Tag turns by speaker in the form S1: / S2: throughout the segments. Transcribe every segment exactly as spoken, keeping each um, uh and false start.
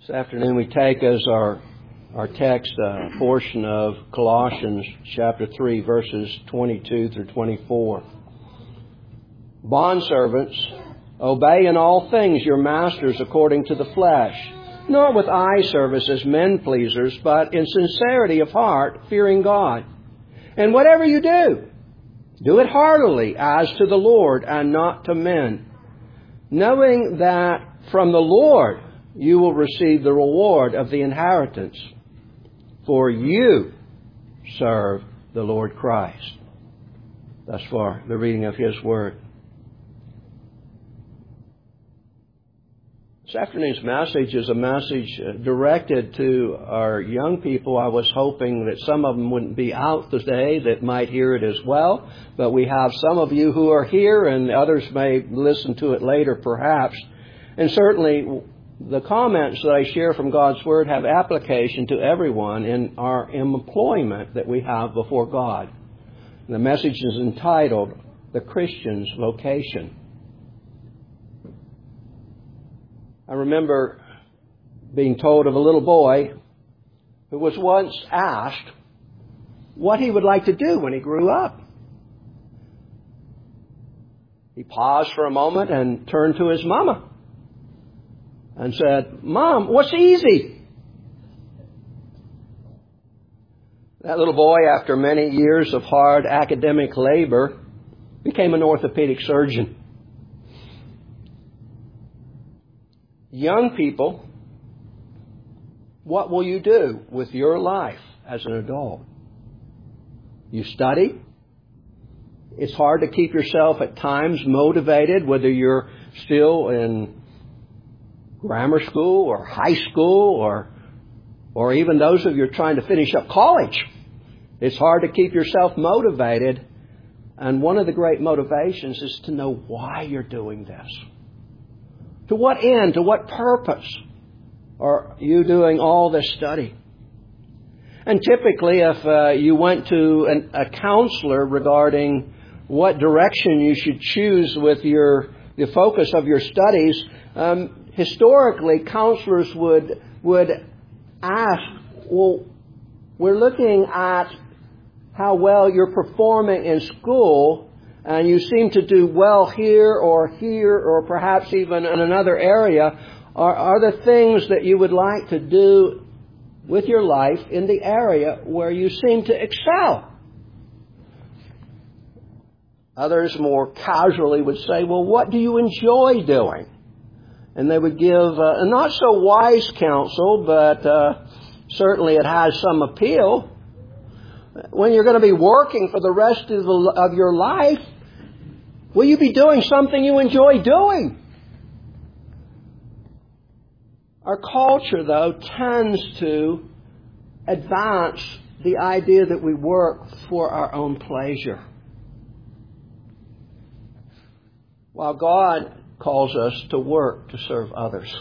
S1: This afternoon we take as our our text a portion of Colossians chapter three, verses twenty-two through twenty-four. Bondservants, obey in all things your masters according to the flesh, not with eye service as men pleasers, but in sincerity of heart, fearing God. And whatever you do, do it heartily as to the Lord and not to men, knowing that from the Lord you will receive the reward of the inheritance. For you serve the Lord Christ. Thus far, the reading of His Word. This afternoon's message is a message directed to our young people. I was hoping that some of them wouldn't be out today that might hear it as well. But we have some of you who are here, and others may listen to it later perhaps. And certainly the comments that I share from God's Word have application to everyone in our employment that we have before God. The message is entitled, The Christian's Vocation. I remember being told of a little boy who was once asked what he would like to do when he grew up. He paused for a moment and turned to his mama and said, "Mom, what's easy?" That little boy, after many years of hard academic labor, became an orthopedic surgeon. Young people, what will you do with your life as an adult? You study. It's hard to keep yourself at times motivated, whether you're still in grammar school or high school or or even those of you trying to finish up college. It's hard to keep yourself motivated. And one of the great motivations is to know why you're doing this. To what end, to what purpose are you doing all this study? And typically, if uh, you went to an, a counselor regarding what direction you should choose with your the focus of your studies, um, historically, counselors would would ask, well, we're looking at how well you're performing in school, and you seem to do well here or here or perhaps even in another area. Are, are there things that you would like to do with your life in the area where you seem to excel? Others more casually would say, well, what do you enjoy doing? And they would give uh, a not so wise counsel, but uh, certainly it has some appeal. When you're going to be working for the rest of, the, of your life, will you be doing something you enjoy doing? Our culture, though, tends to advance the idea that we work for our own pleasure, while God calls us to work to serve others.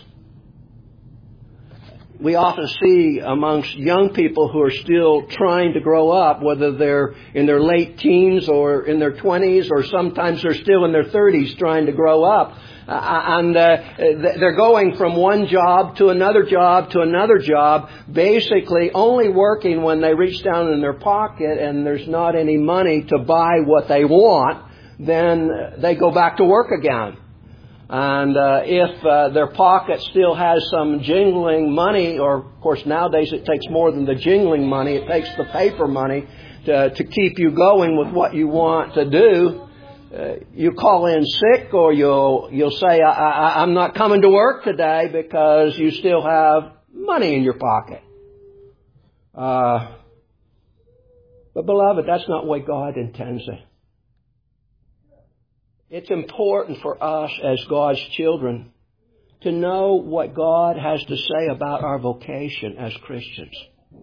S1: We often see amongst young people who are still trying to grow up, whether they're in their late teens or in their twenties, or sometimes they're still in their thirties trying to grow up. Uh, and uh, they're going from one job to another job to another job, basically only working when they reach down in their pocket and there's not any money to buy what they want. Then they go back to work again. And uh, if uh, their pocket still has some jingling money, or of course nowadays it takes more than the jingling money, it takes the paper money to, to keep you going with what you want to do, uh, you call in sick, or you'll you'll say, I, I, I'm not coming to work today, because you still have money in your pocket. Uh, but beloved, that's not the way God intends it. It's important for us as God's children to know what God has to say about our vocation as Christians.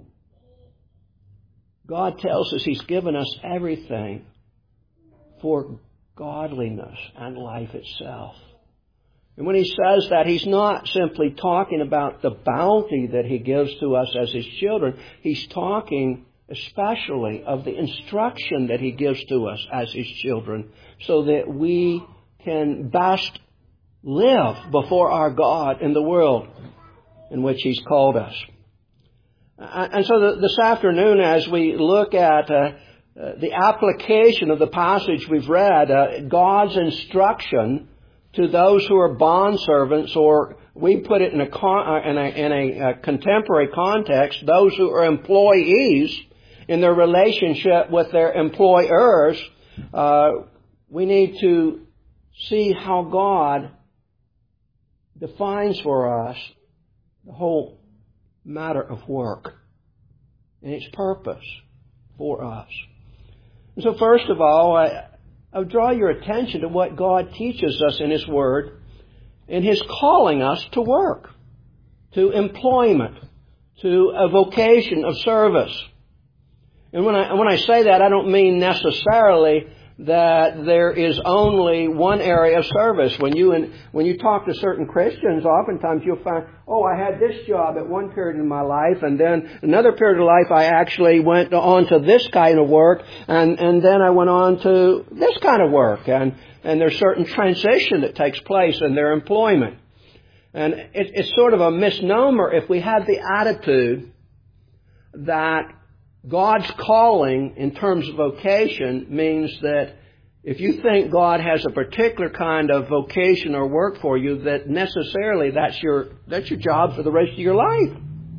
S1: God tells us He's given us everything for godliness and life itself. And when He says that, He's not simply talking about the bounty that He gives to us as His children. He's talking especially of the instruction that He gives to us as His children, so that we can best live before our God in the world. in which He's called us. And so this afternoon, as we look at uh, uh, the application of the passage we've read, uh, God's instruction to those who are bondservants, or we put it in a, con- in a, in a, a contemporary context, those who are employees in their relationship with their employers, uh, we need to see how God defines for us the whole matter of work and its purpose for us. And so first of all, I, I would draw your attention to what God teaches us in His Word in His calling us to work, to employment, to a vocation of service. And when I, when I say that, I don't mean necessarily that there is only one area of service. When you and when you talk to certain Christians, oftentimes you'll find, oh, I had this job at one period in my life, and then another period of life I actually went on to this kind of work, and, and then I went on to this kind of work. And, and there's certain transition that takes place in their employment. And it, it's sort of a misnomer if we have the attitude that God's calling in terms of vocation means that if you think God has a particular kind of vocation or work for you, that necessarily that's your that's your job for the rest of your life.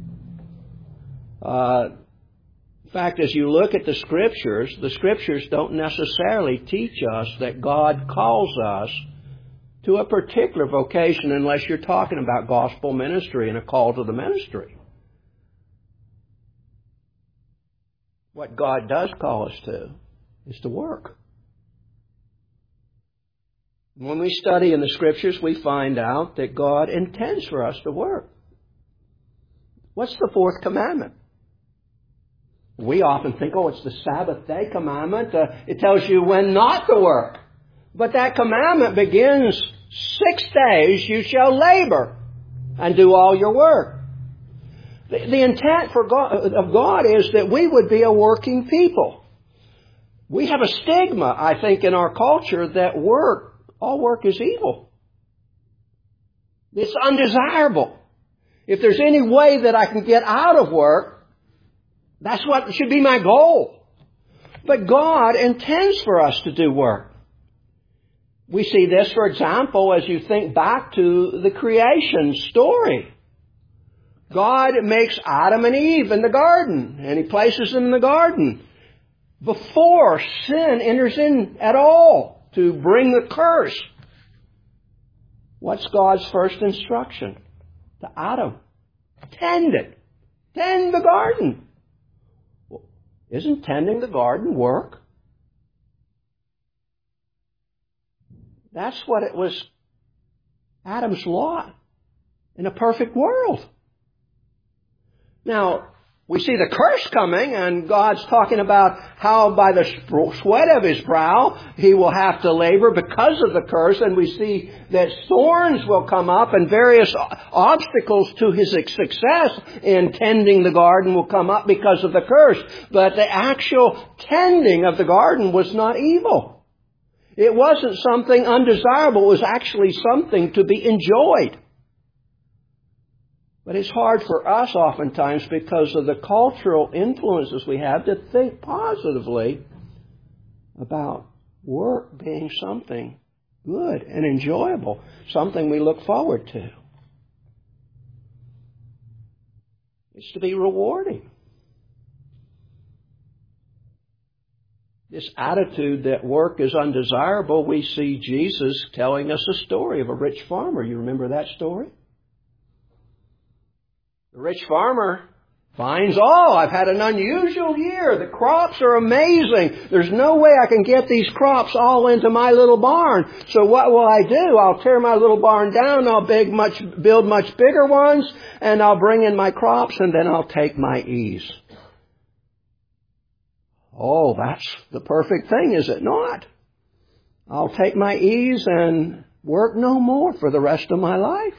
S1: Uh, in fact, as you look at the Scriptures, the Scriptures don't necessarily teach us that God calls us to a particular vocation unless you're talking about gospel ministry and a call to the ministry. What God does call us to is to work. When we study in the Scriptures, we find out that God intends for us to work. What's the fourth commandment? We often think, oh, it's the Sabbath day commandment. Uh, it tells you when not to work. But that commandment begins, six days you shall labor and do all your work. The intent for God, of God is that we would be a working people. We have a stigma, I think, in our culture that work, all work is evil. It's undesirable. If there's any way that I can get out of work, that's what should be my goal. But God intends for us to do work. We see this, for example, as you think back to the creation story. God makes Adam and Eve in the garden, and He places them in the garden before sin enters in at all to bring the curse. What's God's first instruction to Adam? Tend it. Tend the garden. Well, isn't tending the garden work? That's what it was Adam's lot in a perfect world. Now, we see the curse coming, and God's talking about how by the sweat of His brow He will have to labor because of the curse, and we see that thorns will come up and various obstacles to His success in tending the garden will come up because of the curse. But the actual tending of the garden was not evil. It wasn't something undesirable. It was actually something to be enjoyed. But it's hard for us oftentimes because of the cultural influences we have to think positively about work being something good and enjoyable, something we look forward to. It's to be rewarding. This attitude that work is undesirable, we see Jesus telling us a story of a rich farmer. You remember that story? The rich farmer finds, oh, I've had an unusual year. The crops are amazing. There's no way I can get these crops all into my little barn. So what will I do? I'll tear my little barn down. I'll big much, build much bigger ones, and I'll bring in my crops, and then I'll take my ease. Oh, that's the perfect thing, is it not? I'll take my ease and work no more for the rest of my life.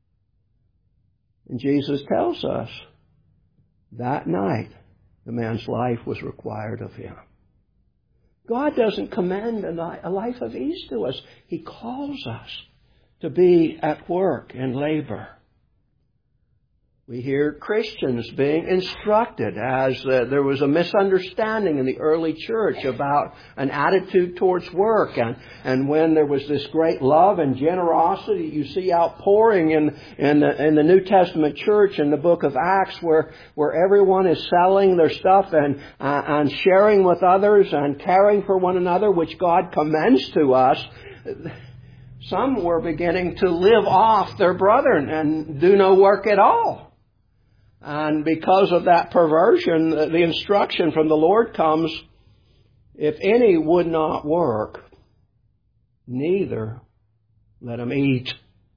S1: And Jesus tells us that night the man's life was required of him. God doesn't command a life of ease to us. He calls us to be at work and labor. We hear Christians being instructed as uh, there was a misunderstanding in the early church about an attitude towards work. And, and when there was this great love and generosity you see outpouring in, in, the, in the New Testament church in the book of Acts where, where everyone is selling their stuff and, uh, and sharing with others and caring for one another, which God commends to us, some were beginning to live off their brethren and do no work at all. And because of that perversion, the instruction from the Lord comes, if any would not work, neither let him eat.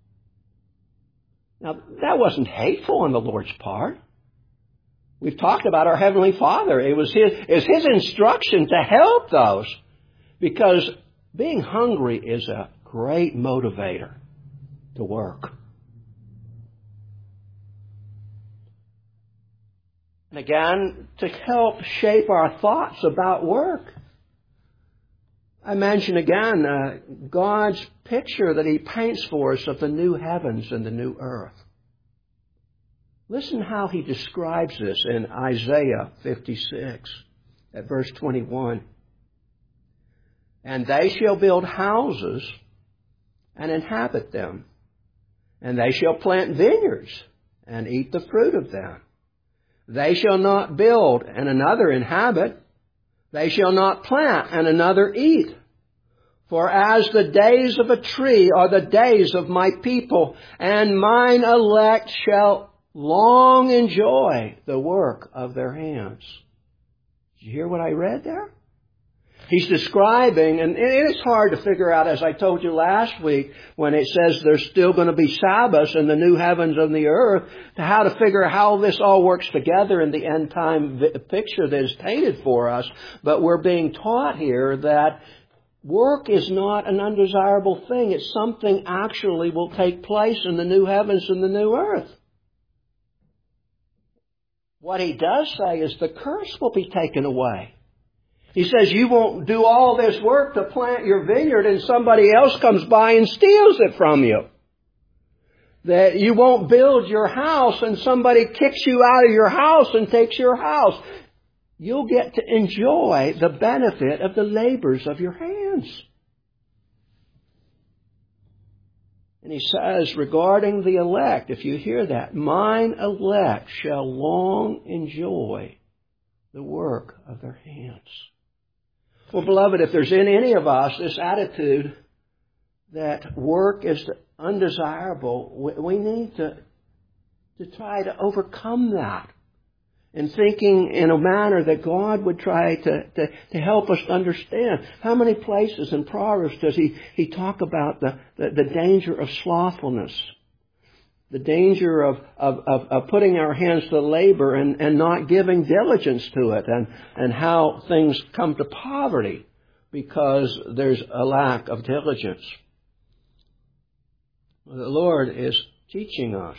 S1: Now, that wasn't hateful on the Lord's part. We've talked about our Heavenly Father. It was His, it was His instruction to help those, because being hungry is a great motivator to work. And again, to help shape our thoughts about work. I mention again uh, God's picture that He paints for us of the new heavens and the new earth. Listen how He describes this in Isaiah fifty-six at verse twenty-one. And they shall build houses and inhabit them, and they shall plant vineyards and eat the fruit of them. They shall not build and another inhabit. They shall not plant and another eat. For as the days of a tree are the days of my people, and mine elect shall long enjoy the work of their hands. Did you hear what I read there? He's describing, and it's hard to figure out, as I told you last week, when it says there's still going to be Sabbaths in the new heavens and the earth, to how to figure how this all works together in the end time picture that is painted for us. But we're being taught here that work is not an undesirable thing. It's something actually will take place in the new heavens and the new earth. What he does say is the curse will be taken away. He says you won't do all this work to plant your vineyard and somebody else comes by and steals it from you. That you won't build your house and somebody kicks you out of your house and takes your house. You'll get to enjoy the benefit of the labors of your hands. And he says regarding the elect, if you hear that, mine elect shall long enjoy the work of their hands. Well, beloved, if there's in any of us this attitude that work is undesirable, we need to, to try to overcome that. And thinking in a manner that God would try to, to, to help us understand. How many places in Proverbs does he, he talk about the, the, the danger of slothfulness? The danger of, of, of, of putting our hands to labor and, and not giving diligence to it, and, and how things come to poverty because there's a lack of diligence. The Lord is teaching us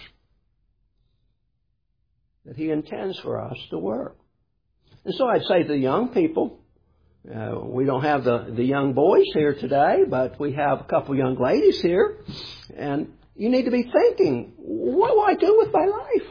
S1: that He intends for us to work. And so I'd say to the young people, uh, we don't have the, the young boys here today, but we have a couple young ladies here, and you need to be thinking, what do I do with my life?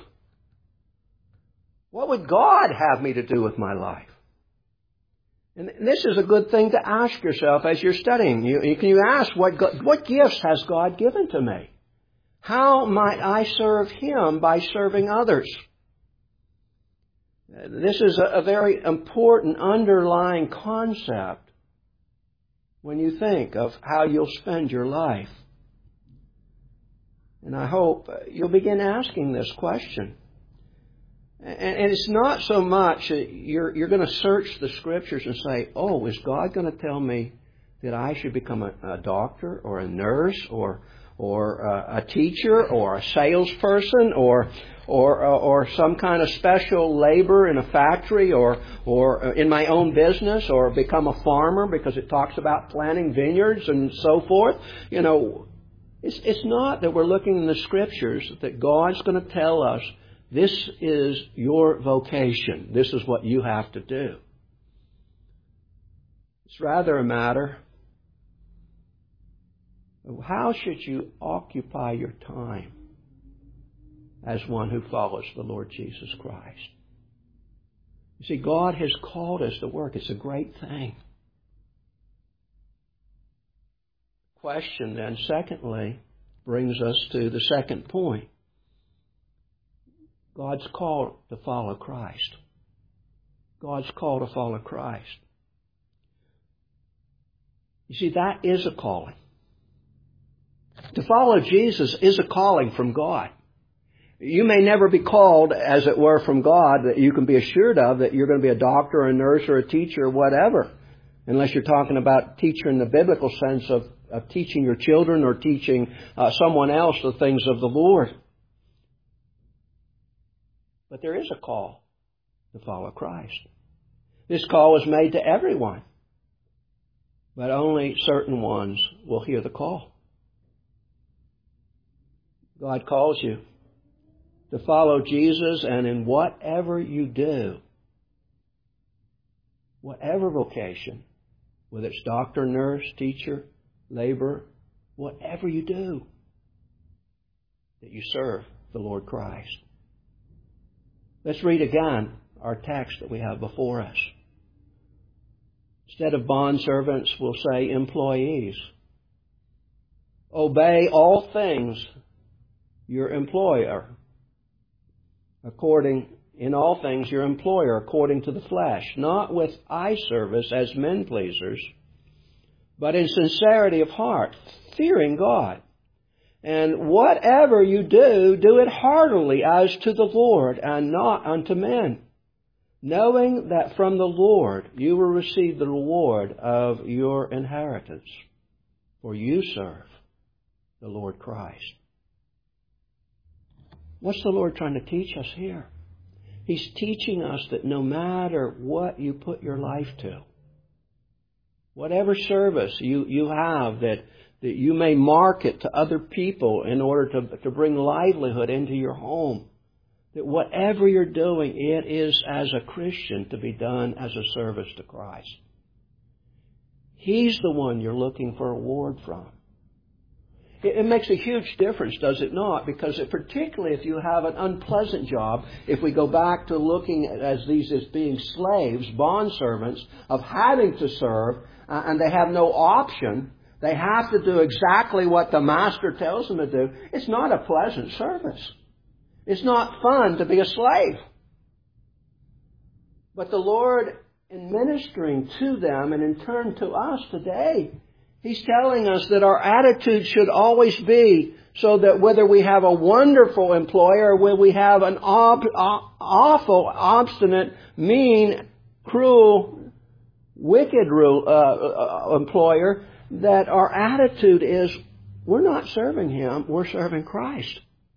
S1: What would God have me to do with my life? And this is a good thing to ask yourself as you're studying. You, you, can you ask, what, God, what gifts has God given to me? How might I serve Him by serving others? This is a, a very important underlying concept when you think of how you'll spend your life. And I hope you'll begin asking this question. And it's not so much you're, you're going to search the Scriptures and say, oh, is God going to tell me that I should become a, a doctor or a nurse or or a, a teacher or a salesperson or or or some kind of special labor in a factory or or in my own business or become a farmer because it talks about planting vineyards and so forth? You know, It's, it's not that we're looking in the Scriptures that God's going to tell us, this is your vocation. This is what you have to do. It's rather a matter of how should you occupy your time? as one who follows the Lord Jesus Christ. You see, God has called us to work. It's a great thing. Question then, secondly, brings us to the second point. God's call to follow Christ. God's call to follow Christ. You see, that is a calling. To follow Jesus is a calling from God. You may never be called, as it were, from God that you can be assured of that you're going to be a doctor or a nurse or a teacher or whatever, unless you're talking about teacher in the biblical sense of, of teaching your children or teaching uh, someone else the things of the Lord. But there is a call to follow Christ. This call is made to everyone, but only certain ones will hear the call. God calls you to follow Jesus, and in whatever you do, whatever vocation, whether it's doctor, nurse, teacher, laborer, whatever you do, that you serve the Lord Christ. Let's read again our text that we have before us. Instead of bondservants, we'll say employees. Obey all things your employer, according, in all things your employer, according to the flesh, not with eye service as men pleasers, but in sincerity of heart, fearing God. And whatever you do, do it heartily as to the Lord and not unto men, knowing that from the Lord you will receive the reward of your inheritance. For you serve the Lord Christ. What's the Lord trying to teach us here? He's teaching us that no matter what you put your life to, whatever service you, you have that that you may market to other people in order to, to bring livelihood into your home, that whatever you're doing, it is as a Christian to be done as a service to Christ. He's the one you're looking for a reward from. It, it makes a huge difference, does it not? Because it, particularly if you have an unpleasant job, if we go back to looking at as these as being slaves, bondservants, of having to serve, uh, and they have no option, they have to do exactly what the master tells them to do. It's not a pleasant service. It's not fun to be a slave. But the Lord, in ministering to them and in turn to us today, He's telling us that our attitude should always be so that whether we have a wonderful employer or whether we have an ob- awful, obstinate, mean, cruel, wicked uh, uh, employer, that our attitude is, we're not serving Him, we're serving Christ.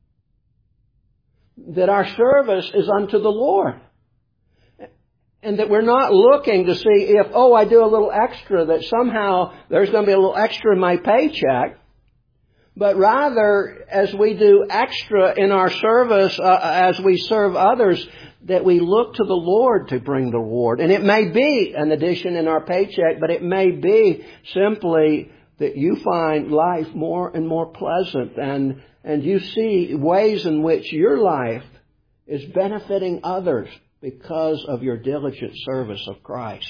S1: That our service is unto the Lord. And that we're not looking to see if, oh, I do a little extra, that somehow there's going to be a little extra in my paycheck. But rather, as we do extra in our service, uh, as we serve others, that we look to the Lord to bring the reward. And it may be an addition in our paycheck, but it may be simply that you find life more and more pleasant, and, and you see ways in which your life is benefiting others because of your diligent service of Christ.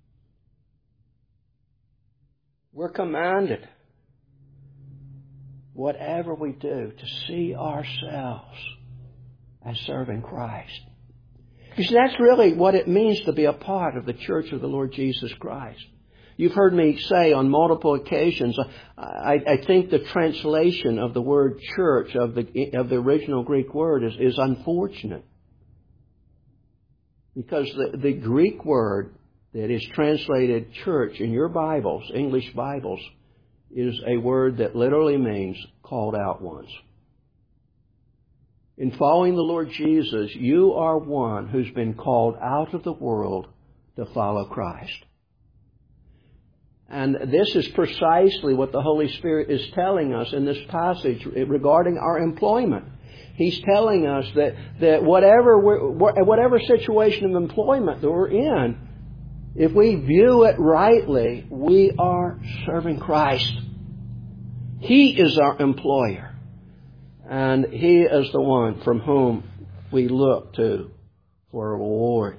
S1: We're commanded, whatever we do, to see ourselves as serving Christ. Because that's really what it means to be a part of the church of the Lord Jesus Christ. You've heard me say on multiple occasions, I, I think the translation of the word church, of the, of the original Greek word, is, is unfortunate. Because the, the Greek word that is translated church in your Bibles, English Bibles, is a word that literally means called out ones. In following the Lord Jesus, you are one who's been called out of the world to follow Christ. And this is precisely what the Holy Spirit is telling us in this passage regarding our employment. He's telling us that, that whatever, we're, whatever situation of employment that we're in, if we view it rightly, we are serving Christ. He is our employer. And He is the one from whom we look to for a reward.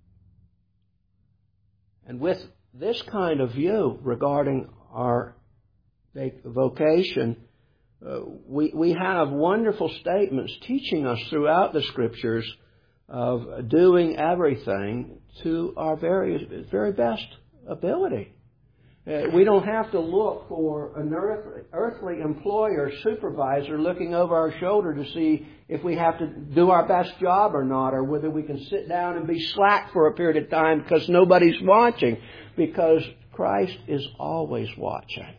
S1: And with this kind of view regarding our vocation, uh, we, we have wonderful statements teaching us throughout the Scriptures of doing everything to our very, very best ability. Uh, we don't have to look for an earthly, earthly employer, supervisor looking over our shoulder to see if we have to do our best job or not, or whether we can sit down and be slack for a period of time because nobody's watching, because Christ is always watching.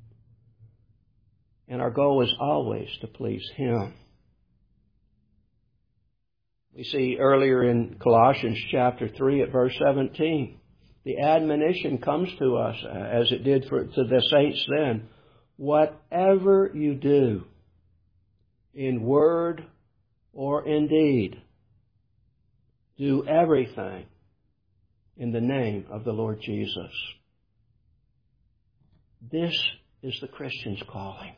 S1: And our goal is always to please Him. We see earlier in Colossians chapter three at verse seventeen, the admonition comes to us, as it did for, to the saints then. Whatever you do, in word or in deed, do everything in the name of the Lord Jesus. This is the Christian's calling.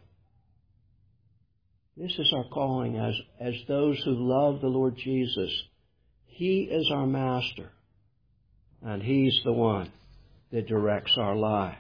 S1: This is our calling as, as those who love the Lord Jesus. He is our master, and He's the one that directs our lives.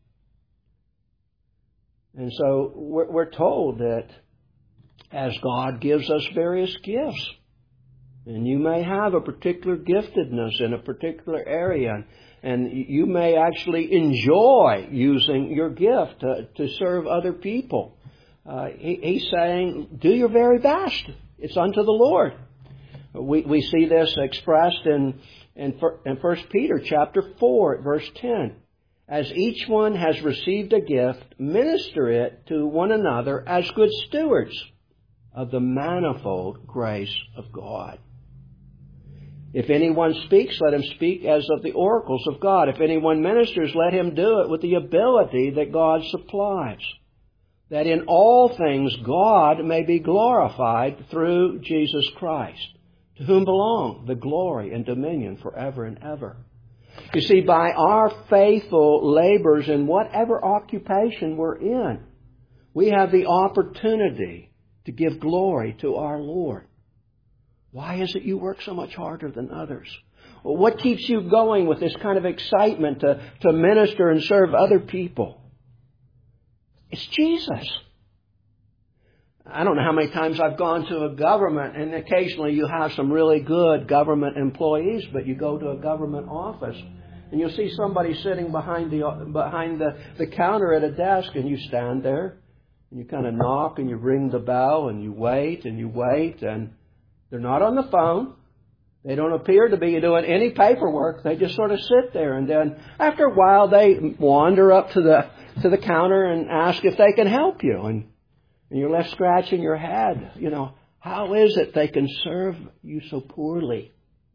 S1: And so we're, we're told that as God gives us various gifts, and you may have a particular giftedness in a particular area, and you may actually enjoy using your gift to, to serve other people. Uh, he, he's saying, do your very best. It's unto the Lord. We, we see this expressed in, in, in First Peter chapter four, verse ten. As each one has received a gift, minister it to one another as good stewards of the manifold grace of God. If anyone speaks, let him speak as of the oracles of God. If anyone ministers, let him do it with the ability that God supplies, that in all things God may be glorified through Jesus Christ, to whom belong the glory and dominion forever and ever. You see, by our faithful labors in whatever occupation we're in, we have the opportunity to give glory to our Lord. Why is it you work so much harder than others? Well, what keeps you going with this kind of excitement to, to minister and serve other people? It's Jesus. I don't know how many times I've gone to a government, and occasionally you have some really good government employees, but you go to a government office and you'll see somebody sitting behind the behind the, the counter at a desk, and you stand there and you kind of knock and you ring the bell and you wait and you wait, and they're not on the phone. They don't appear to be doing any paperwork. They just sort of sit there, and then after a while they wander up to the to the counter and ask if they can help you, and, and you're left scratching your head. You know, how is it they can serve you so poorly?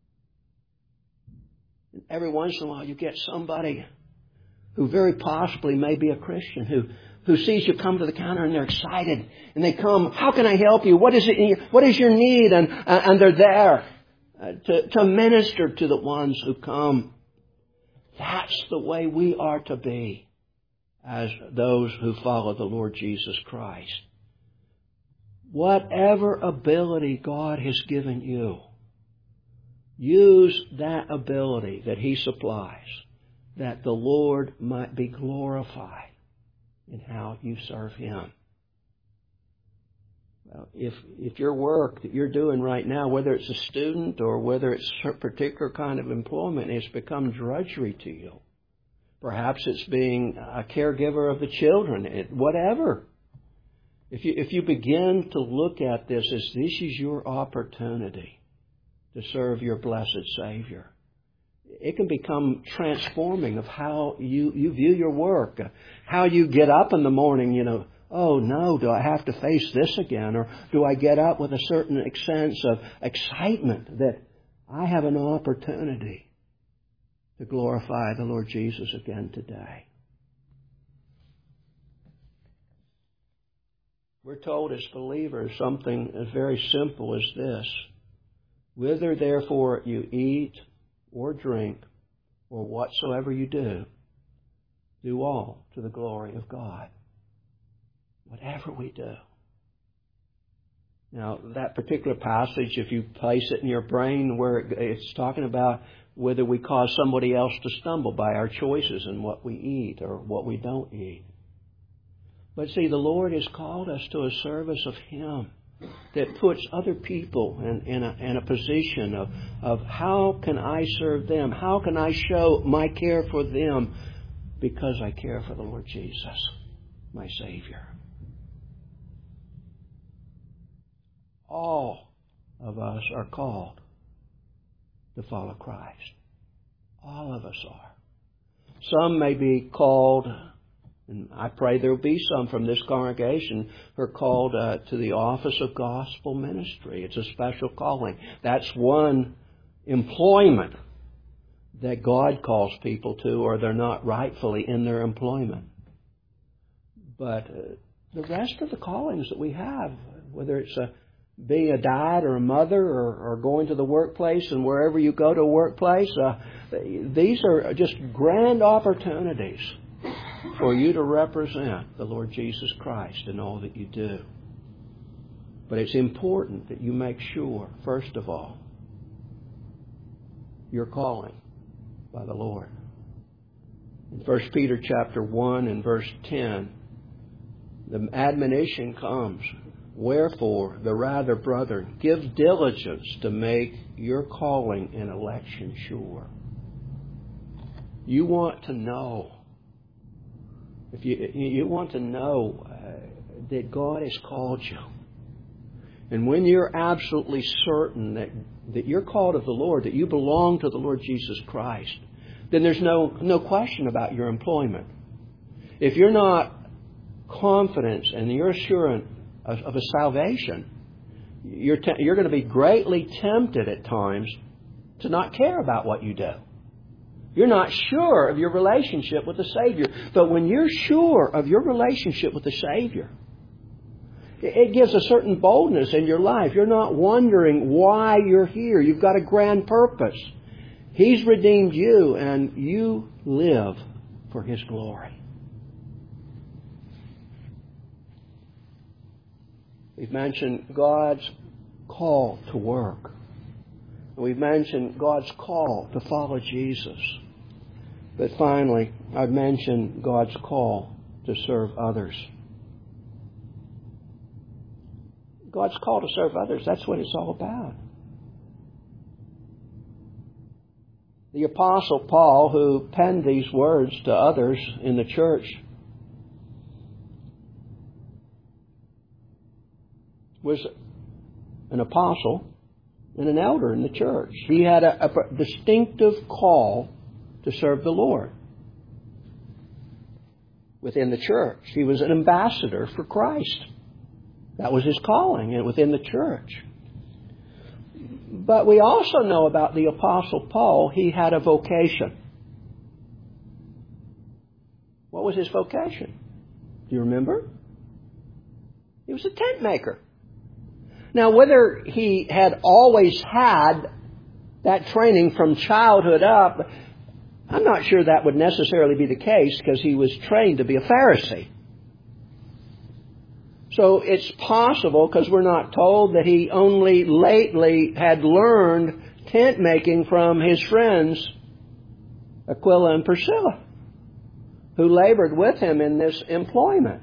S1: And every once in a while you get somebody who very possibly may be a Christian who who sees you come to the counter and they're excited, and they come, how can I help you? What is it? What is your need? And uh, and they're there uh, to to minister to the ones who come. That's the way we are to be as those who follow the Lord Jesus Christ. Whatever ability God has given you, use that ability that He supplies, that the Lord might be glorified in how you serve Him. Well, if if your work that you're doing right now, whether it's a student or whether it's a particular kind of employment, has become drudgery to you, perhaps it's being a caregiver of the children, it, whatever. If you if you begin to look at this as this is your opportunity to serve your blessed Savior, it can become transforming of how you, you view your work, how you get up in the morning, you know, oh no, do I have to face this again? Or do I get up with a certain sense of excitement that I have an opportunity to glorify the Lord Jesus again today? We're told as believers something as very simple as this. Whither therefore you eat or drink, or whatsoever you do, do all to the glory of God. Whatever we do. Now, that particular passage, if you place it in your brain where it's talking about whether we cause somebody else to stumble by our choices in what we eat or what we don't eat. But see, the Lord has called us to a service of Him that puts other people in, in, a, in a position of, of how can I serve them? How can I show my care for them because I care for the Lord Jesus, my Savior. All of us are called to follow Christ. All of us are. Some may be called, and I pray there will be some from this congregation who are called uh, to the office of gospel ministry. It's a special calling. That's one employment that God calls people to, or they're not rightfully in their employment. But uh, the rest of the callings that we have, whether it's a being a dad or a mother or, or going to the workplace, and wherever you go to a workplace, uh, these are just grand opportunities for you to represent the Lord Jesus Christ in all that you do. But it's important that you make sure, first of all, you're calling by the Lord. In First Peter chapter one and verse ten, the admonition comes, "Wherefore, the rather, brethren, give diligence to make your calling and election sure." You want to know, if you you want to know uh, that God has called you. And when you're absolutely certain that, that you're called of the Lord, that you belong to the Lord Jesus Christ, then there's no, no question about your employment. If you're not confident and you're assurant of, of a salvation, you're, te- you're going to be greatly tempted at times to not care about what you do. You're not sure of your relationship with the Savior. But when you're sure of your relationship with the Savior, it gives a certain boldness in your life. You're not wondering why you're here. You've got a grand purpose. He's redeemed you, and you live for His glory. We've mentioned God's call to work. We've mentioned God's call to follow Jesus. But finally, I've mentioned God's call to serve others. God's call to serve others, that's what it's all about. The Apostle Paul, who penned these words to others in the church, was an apostle and an elder in the church. He had a, a distinctive call to serve the Lord within the church. He was an ambassador for Christ. That was his calling within the church. But we also know about the Apostle Paul, he had a vocation. What was his vocation? Do you remember? He was a tent maker. Now, whether he had always had that training from childhood up, I'm not sure that would necessarily be the case, because he was trained to be a Pharisee. So it's possible, because we're not told, that he only lately had learned tent making from his friends Aquila and Priscilla, who labored with him in this employment.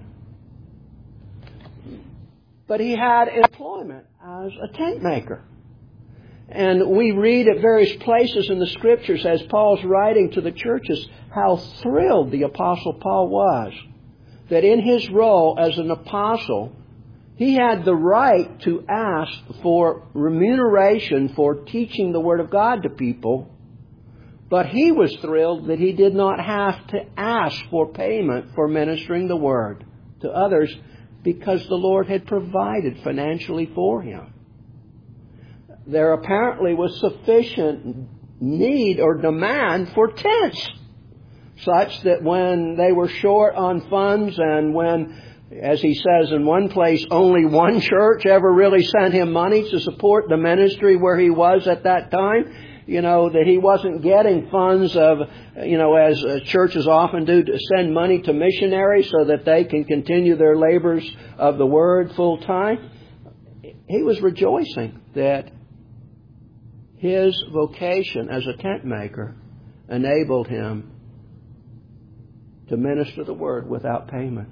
S1: But he had employment as a tent maker. And we read at various places in the Scriptures, as Paul's writing to the churches, how thrilled the Apostle Paul was that in his role as an apostle, he had the right to ask for remuneration for teaching the Word of God to people. But he was thrilled that he did not have to ask for payment for ministering the Word to others, because the Lord had provided financially for him. There apparently was sufficient need or demand for tents, such that when they were short on funds, and when, as he says in one place, only one church ever really sent him money to support the ministry where he was at that time, you know, that he wasn't getting funds of, you know, as churches often do, to send money to missionaries so that they can continue their labors of the Word full time. he was rejoicing that his vocation as a tent maker enabled him to minister the word without payment.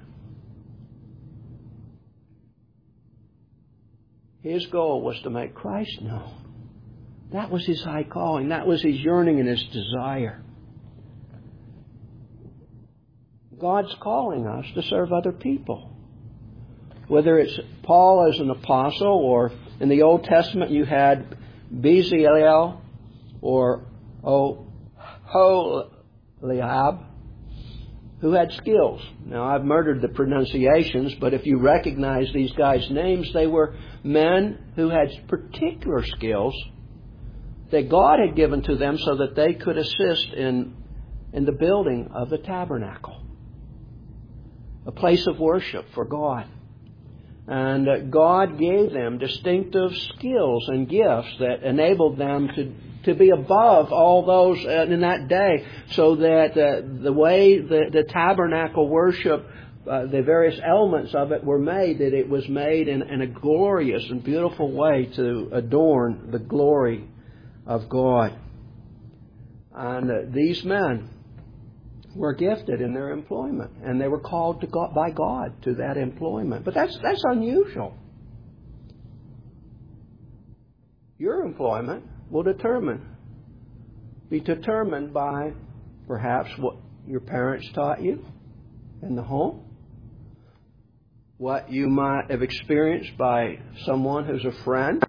S1: His goal was to make Christ known. That was his high calling. That was his yearning and his desire. God's calling us to serve other people. Whether it's Paul as an apostle, or in the Old Testament you had Bezalel or Oholiab, who had skills. Now, I've murdered the pronunciations, but if you recognize these guys' names, they were men who had particular skills that God had given to them so that they could assist in, in the building of the tabernacle, a place of worship for God. And uh, God gave them distinctive skills and gifts that enabled them to, to be above all those uh, in that day, so that uh, the way the, the tabernacle worship, uh, the various elements of it were made, that it was made in, in a glorious and beautiful way to adorn the glory of God. And uh, these men were gifted in their employment, and they were called to God, by God to that employment. But that's that's unusual. Your employment will determine be determined by perhaps what your parents taught you in the home, what you might have experienced by someone who's a friend,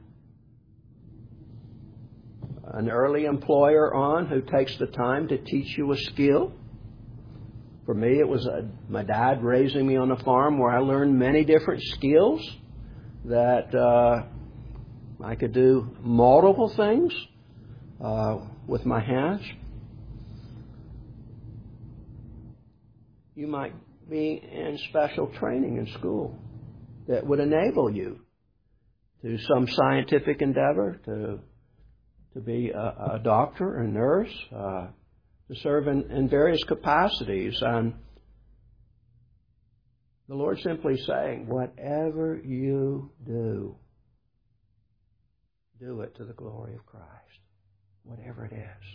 S1: an early employer on who takes the time to teach you a skill. For me, it was a, my dad raising me on a farm where I learned many different skills that uh, I could do multiple things uh, with my hands. You might be in special training in school that would enable you to some scientific endeavor, to to be a, a doctor, a nurse, uh, to serve in, in various capacities. And the Lord's simply saying, whatever you do, do it to the glory of Christ. Whatever it is.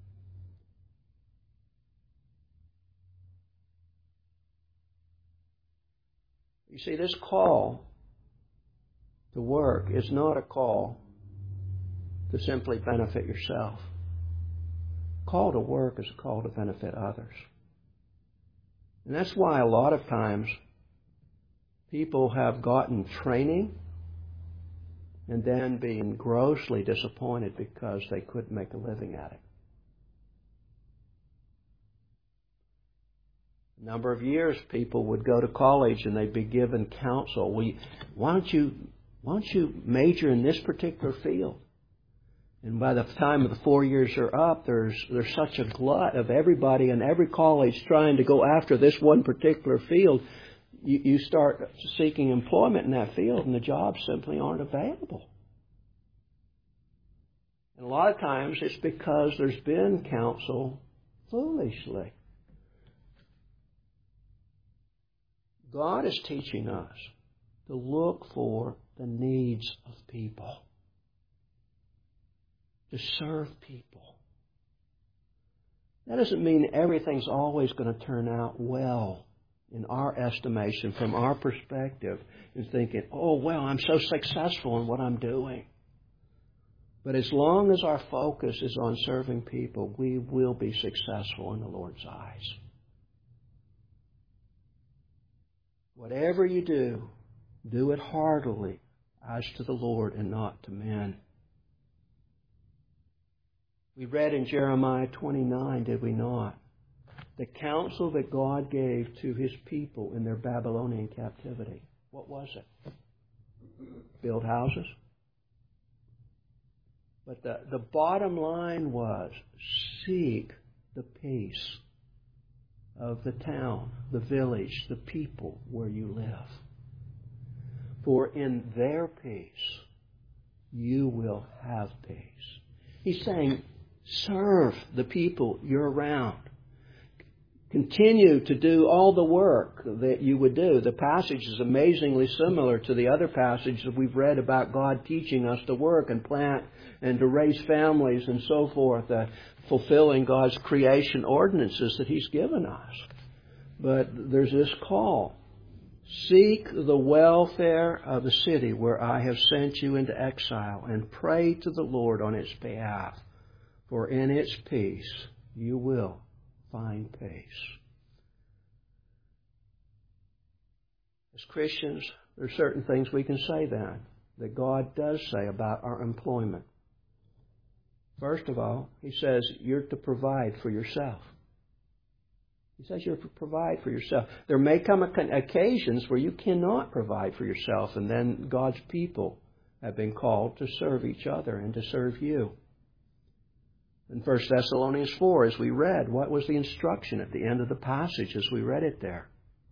S1: You see, this call to work is not a call to simply benefit yourself. Call to work is a call to benefit others. And that's why a lot of times people have gotten training and then being grossly disappointed because they couldn't make a living at it. A number of years people would go to college and they'd be given counsel. We, why don't you, why don't you major in this particular field? And by the time the four years are up, there's there's such a glut of everybody in every college trying to go after this one particular field. You, you start seeking employment in that field, and the jobs simply aren't available. And a lot of times it's because there's been counsel foolishly. God is teaching us to look for the needs of people, to serve people. That doesn't mean everything's always going to turn out well in our estimation, from our perspective, and thinking, oh, well, I'm so successful in what I'm doing. But as long as our focus is on serving people, we will be successful in the Lord's eyes. Whatever you do, do it heartily as to the Lord and not to men. We read in Jeremiah twenty-nine, did we not? The counsel that God gave to His people in their Babylonian captivity. What was it? Build houses. But the, the bottom line was, seek the peace of the town, the village, the people where you live. For in their peace, you will have peace. He's saying, serve the people you're around. Continue to do all the work that you would do. The passage is amazingly similar to the other passages that we've read about God teaching us to work and plant and to raise families and so forth, uh, fulfilling God's creation ordinances that He's given us. But there's this call. Seek the welfare of the city where I have sent you into exile, and pray to the Lord on its behalf, for in its peace you will find peace. As Christians, there are certain things we can say then that God does say about our employment. First of all, He says you're to provide for yourself. He says you're to provide for yourself. There may come occasions where you cannot provide for yourself, and then God's people have been called to serve each other and to serve you. In First Thessalonians four, as we read, what was the instruction at the end of the passage as we read it there?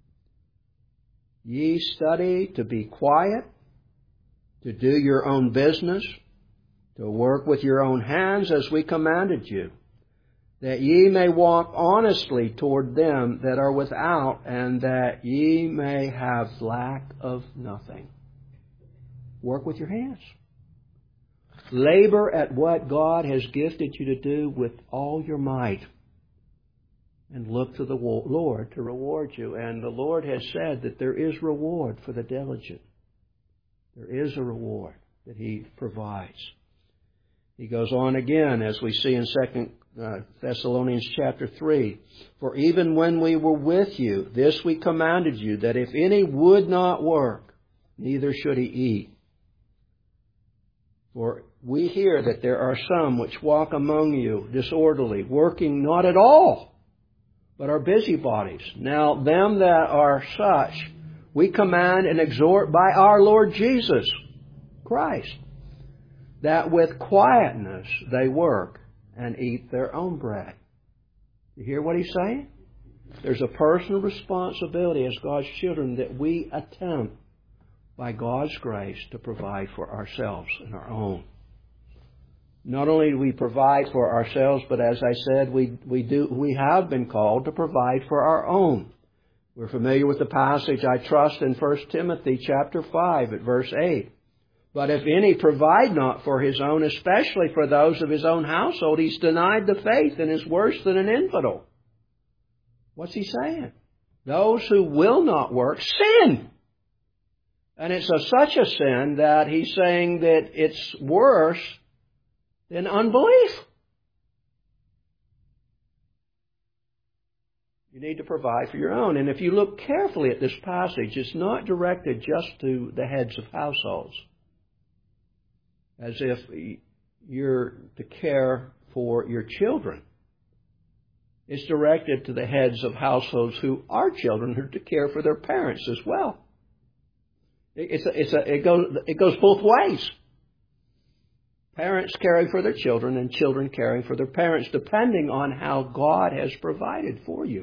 S1: Ye study to be quiet, to do your own business, to work with your own hands as we commanded you, that ye may walk honestly toward them that are without, and that ye may have lack of nothing. Work with your hands. Labor at what God has gifted you to do with all your might. And look to the Lord to reward you. And the Lord has said that there is reward for the diligent. There is a reward that He provides. He goes on again, as we see in Second Thessalonians chapter three. For even when we were with you, this we commanded you, that if any would not work, neither should he eat. For we hear that there are some which walk among you disorderly, working not at all, but are busybodies. Now them that are such, we command and exhort by our Lord Jesus Christ, that with quietness they work and eat their own bread. You hear what He's saying? There's a personal responsibility as God's children that we attempt by God's grace to provide for ourselves and our own. Not only do we provide for ourselves, but as I said, we we do we have been called to provide for our own. We're familiar with the passage, I trust, in First Timothy chapter five at verse eight. But if any provide not for his own, especially for those of his own household, he's denied the faith and is worse than an infidel. What's he saying? Those who will not work sin. And it's a, such a sin that he's saying that it's worse than unbelief. You need to provide for your own. And if you look carefully at this passage, it's not directed just to the heads of households, as if you're to care for your children. It's directed to the heads of households who are children, who are to care for their parents as well. It's a, it's a, it goes, it goes both ways. Parents caring for their children and children caring for their parents, depending on how God has provided for you.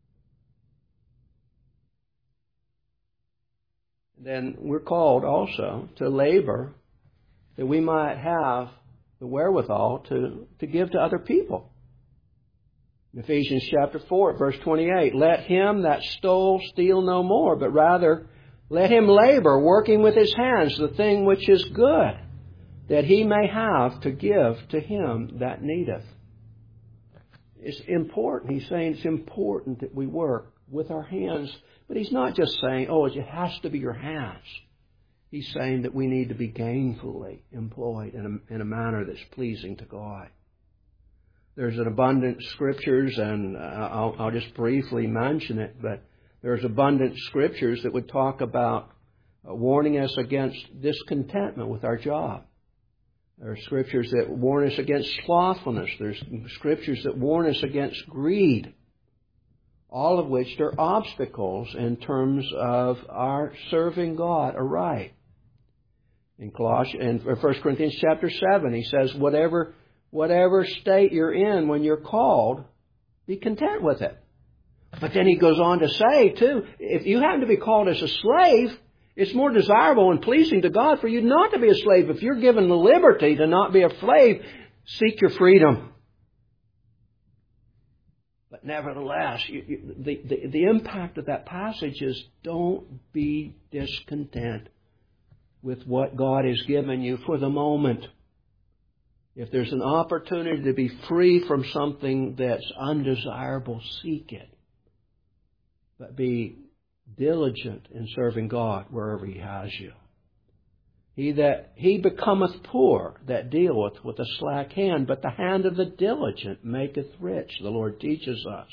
S1: Then we're called also to labor that we might have the wherewithal to, to give to other people. In Ephesians chapter four, verse twenty-eight, let him that stole steal no more, but rather let him labor, working with his hands the thing which is good, that he may have to give to him that needeth. It's important. He's saying it's important that we work with our hands. But he's not just saying, oh, it has to be your hands. He's saying that we need to be gainfully employed in a, in a manner that's pleasing to God. There's an abundant scriptures, and I'll, I'll just briefly mention it, but there's abundant scriptures that would talk about uh, warning us against discontentment with our job. There are scriptures that warn us against slothfulness. There's scriptures that warn us against greed. All of which are obstacles in terms of our serving God aright. In Colossians, in First Corinthians chapter seven, he says, whatever, whatever state you're in when you're called, be content with it. But then he goes on to say, too, if you happen to be called as a slave, it's more desirable and pleasing to God for you not to be a slave. If you're given the liberty to not be a slave, seek your freedom. But nevertheless, you, you, the, the, the impact of that passage is don't be discontent with what God has given you for the moment. If there's an opportunity to be free from something that's undesirable, seek it. But be diligent in serving God wherever He has you. He that he becometh poor that dealeth with a slack hand, but the hand of the diligent maketh rich. The Lord teaches us.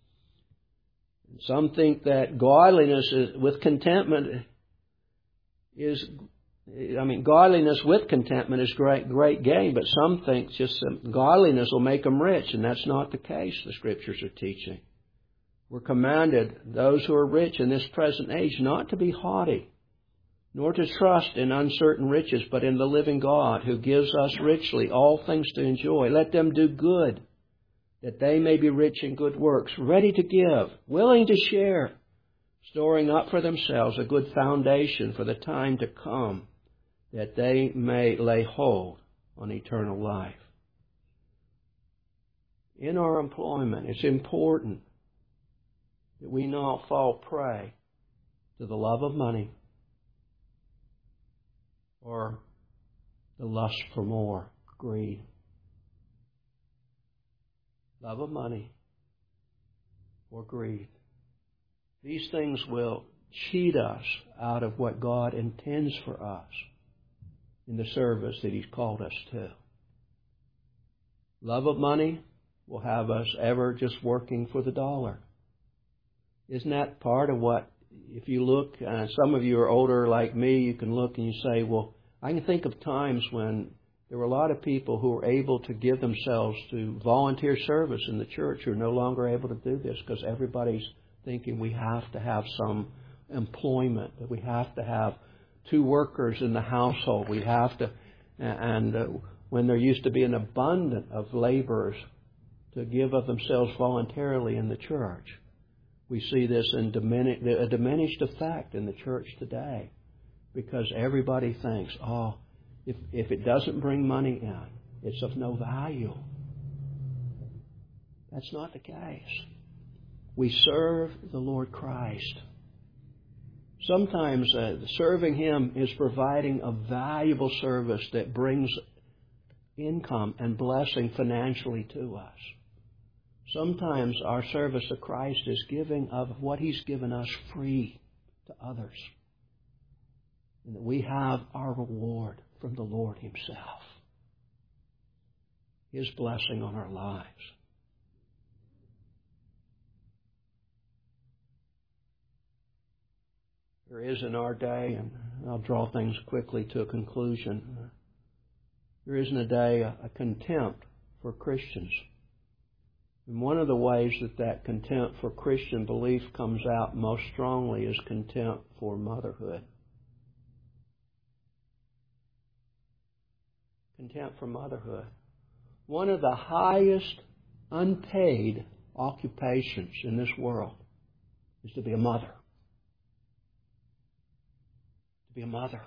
S1: Some think that godliness is, with contentment is, I mean, godliness with contentment is great, great gain, but some think just godliness will make them rich, and that's not the case, the Scriptures are teaching. We're commanded, those who are rich in this present age, not to be haughty, nor to trust in uncertain riches, but in the living God, who gives us richly all things to enjoy. Let them do good, that they may be rich in good works, ready to give, willing to share, storing up for themselves a good foundation for the time to come, that they may lay hold on eternal life. In our employment, it's important that we not fall prey to the love of money or the lust for more, greed. Love of money or greed. These things will cheat us out of what God intends for us in the service that He's called us to. Love of money will have us ever just working for the dollar. Isn't that part of what, if you look, uh, some of you are older like me, you can look and you say, well, I can think of times when there were a lot of people who were able to give themselves to volunteer service in the church who are no longer able to do this because everybody's thinking we have to have some employment, that we have to have two workers in the household. We have to, and uh, when there used to be an abundance of laborers to give of themselves voluntarily in the church. We see this in diminish, a diminished effect in the church today because everybody thinks, oh, if, if it doesn't bring money in, it's of no value. That's not the case. We serve the Lord Christ. Sometimes uh, serving Him is providing a valuable service that brings income and blessing financially to us. Sometimes our service to Christ is giving of what He's given us free to others. And that we have our reward from the Lord Himself. His blessing on our lives. There is in our day, and I'll draw things quickly to a conclusion, there is in a day a, a contempt for Christians. And one of the ways that that contempt for Christian belief comes out most strongly is contempt for motherhood. Contempt for motherhood. One of the highest unpaid occupations in this world is to be a mother. To be a mother.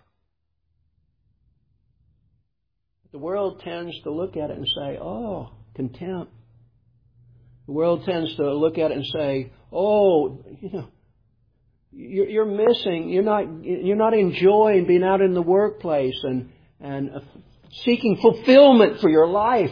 S1: The world tends to look at it and say, oh, contempt. The world tends to look at it and say, oh, you know, you're, you're missing, you're not, you're not enjoying being out in the workplace and, and seeking fulfillment for your life.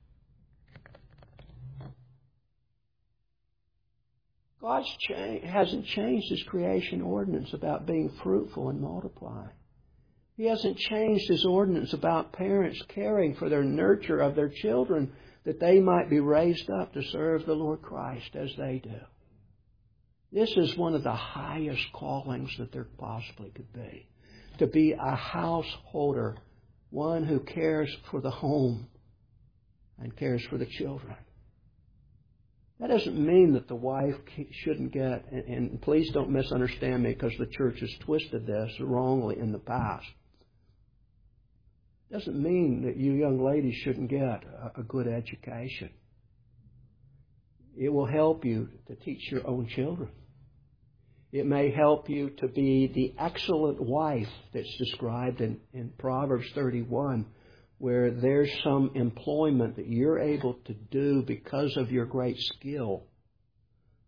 S1: God cha- hasn't changed His creation ordinance about being fruitful and multiplying. He hasn't changed His ordinance about parents caring for their nurture of their children that they might be raised up to serve the Lord Christ as they do. This is one of the highest callings that there possibly could be. To be a householder, one who cares for the home and cares for the children. That doesn't mean that the wife shouldn't get, and please don't misunderstand me because the church has twisted this wrongly in the past. Doesn't mean that you young ladies shouldn't get a good education. It will help you to teach your own children. It may help you to be the excellent wife that's described in, in Proverbs thirty-one, where there's some employment that you're able to do because of your great skill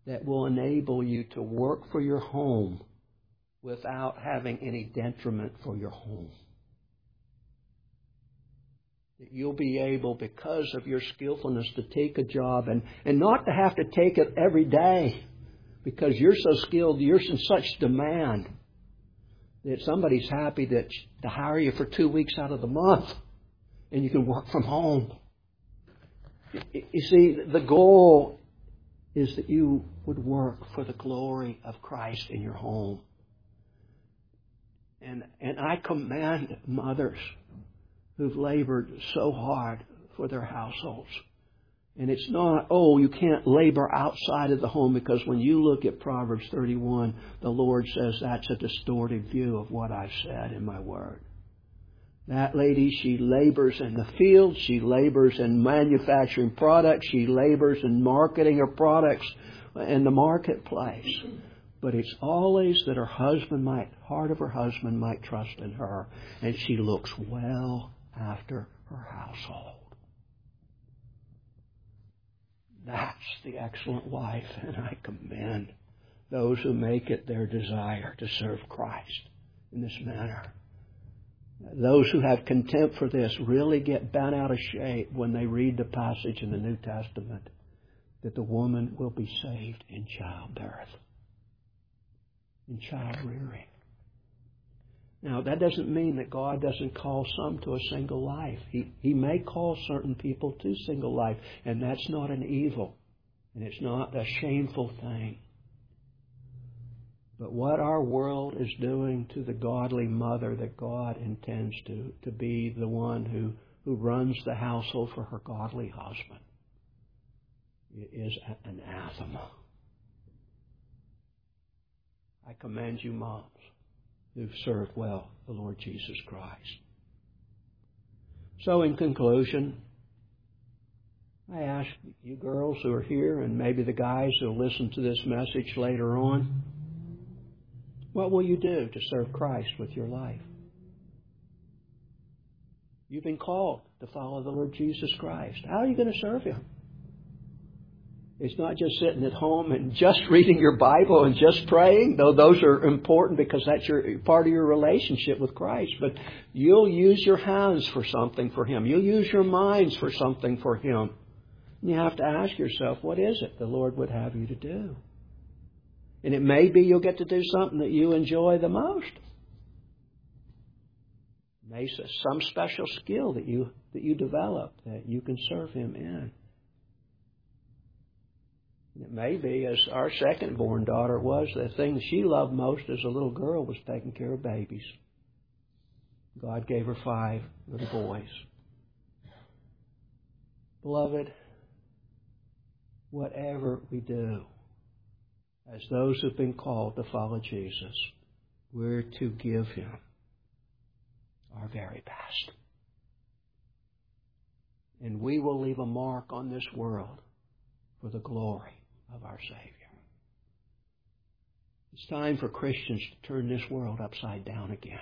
S1: that will enable you to work for your home without having any detriment for your home. That you'll be able, because of your skillfulness, to take a job and, and not to have to take it every day because you're so skilled, you're in such demand that somebody's happy that to hire you for two weeks out of the month and you can work from home. You see, the goal is that you would work for the glory of Christ in your home. And, and I commend mothers who've labored so hard for their households. And it's not, oh, you can't labor outside of the home, because when you look at Proverbs thirty-one, the Lord says that's a distorted view of what I've said in my word. That lady, she labors in the field, she labors in manufacturing products, she labors in marketing her products in the marketplace. But it's always that her husband might, heart of her husband might trust in her, and she looks well after her household. That's the excellent wife, and I commend those who make it their desire to serve Christ in this manner. Those who have contempt for this really get bent out of shape when they read the passage in the New Testament that the woman will be saved in childbirth, in child rearing. Now, that doesn't mean that God doesn't call some to a single life. He, he may call certain people to single life, and that's not an evil, and it's not a shameful thing. But what our world is doing to the godly mother that God intends to, to be the one who, who runs the household for her godly husband is anathema. I commend you, moms, who've served well the Lord Jesus Christ. So in conclusion, I ask you girls who are here, and maybe the guys who will listen to this message later on, what will you do to serve Christ with your life? You've been called to follow the Lord Jesus Christ. How are you going to serve Him? It's not just sitting at home and just reading your Bible and just praying, though those are important because that's your part of your relationship with Christ. But you'll use your hands for something for Him. You'll use your minds for something for Him. And you have to ask yourself, what is it the Lord would have you to do? And it may be you'll get to do something that you enjoy the most. Maybe some special skill that you that you develop that you can serve Him in. It may be, as our second-born daughter was, the thing she loved most as a little girl was taking care of babies. God gave her five little boys. Beloved, whatever we do, as those who've been called to follow Jesus, we're to give Him our very best. And we will leave a mark on this world for the glory of our Savior. It's time for Christians to turn this world upside down again.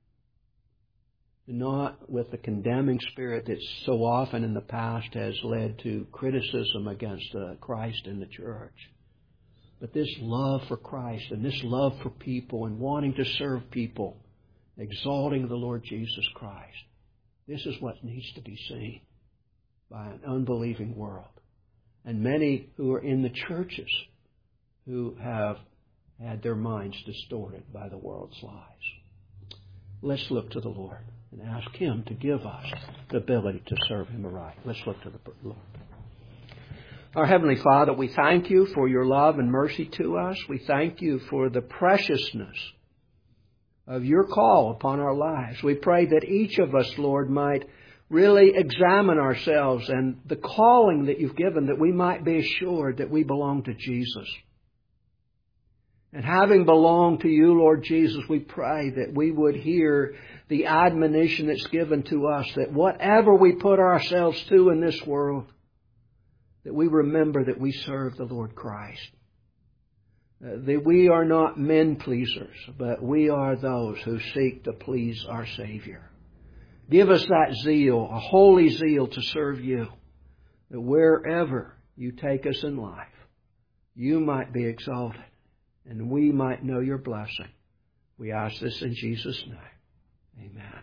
S1: Not with the condemning spirit that so often in the past has led to criticism against uh, Christ and the church. But this love for Christ and this love for people and wanting to serve people, exalting the Lord Jesus Christ. This is what needs to be seen by an unbelieving world. And many who are in the churches who have had their minds distorted by the world's lies. Let's look to the Lord and ask Him to give us the ability to serve Him aright. Let's look to the Lord. Our Heavenly Father, we thank You for Your love and mercy to us. We thank You for the preciousness of Your call upon our lives. We pray that each of us, Lord, might really examine ourselves and the calling that You've given, that we might be assured that we belong to Jesus. And having belonged to You, Lord Jesus, we pray that we would hear the admonition that's given to us, that whatever we put ourselves to in this world, that we remember that we serve the Lord Christ. Uh, that we are not men pleasers, but we are those who seek to please our Savior. Give us that zeal, a holy zeal to serve You, that wherever You take us in life, You might be exalted, and we might know your blessing. We ask this in Jesus' name. Amen.